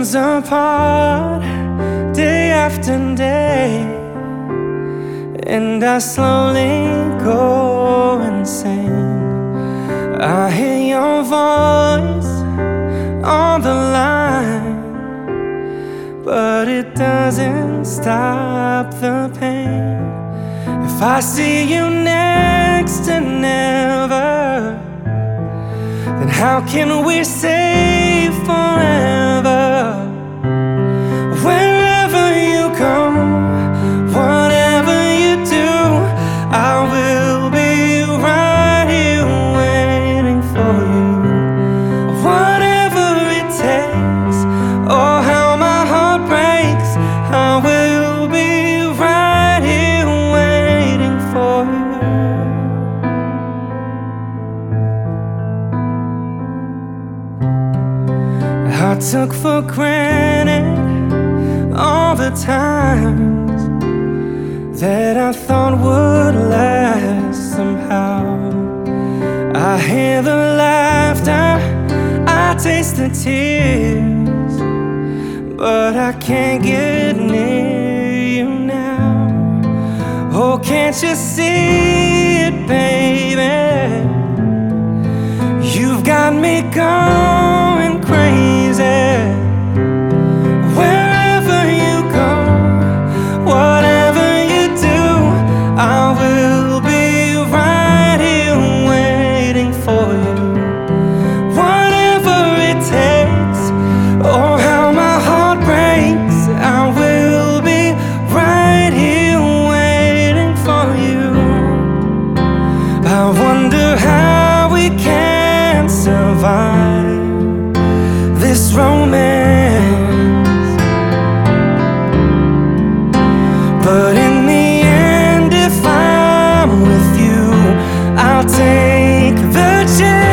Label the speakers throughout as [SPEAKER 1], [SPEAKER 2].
[SPEAKER 1] miles apart, day after day, and I slowly go insane. I hear your voice on the line, but it doesn't stop the pain. If I see you next to never, then how can we say forever? Wherever you go, whatever you do, I will be right here waiting for you. Whatever it takes, oh how my heart breaks, I will be right here waiting for you. I took for granted all the times that I thought would last somehow. I hear the laughter, I taste the tears, but I can't get near you now. Oh, can't you see it, baby? You've got me going crazy. Wherever you go, whatever you do, I will be right here waiting for you. Whatever it takes, oh how my heart breaks, I will be right here waiting for you. I wonder how we can survive this romance, but in the end, if I'm with you, I'll take the chance.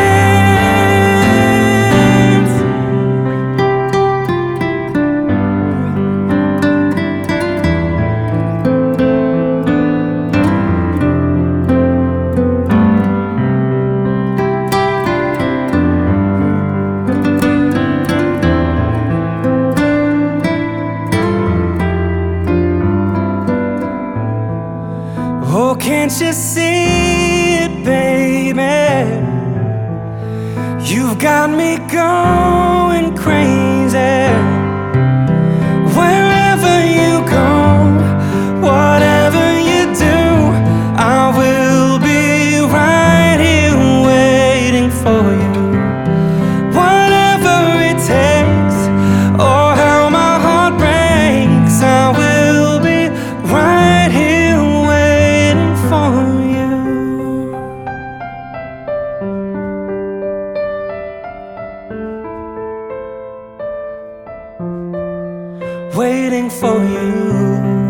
[SPEAKER 1] Oh, can't you see it, baby? You've got me going crazy. Wherever you go, whatever you do, I will be right here waiting for you. Whatever it takes, oh how my heart breaks, I will be right here waiting for you. Waiting for you.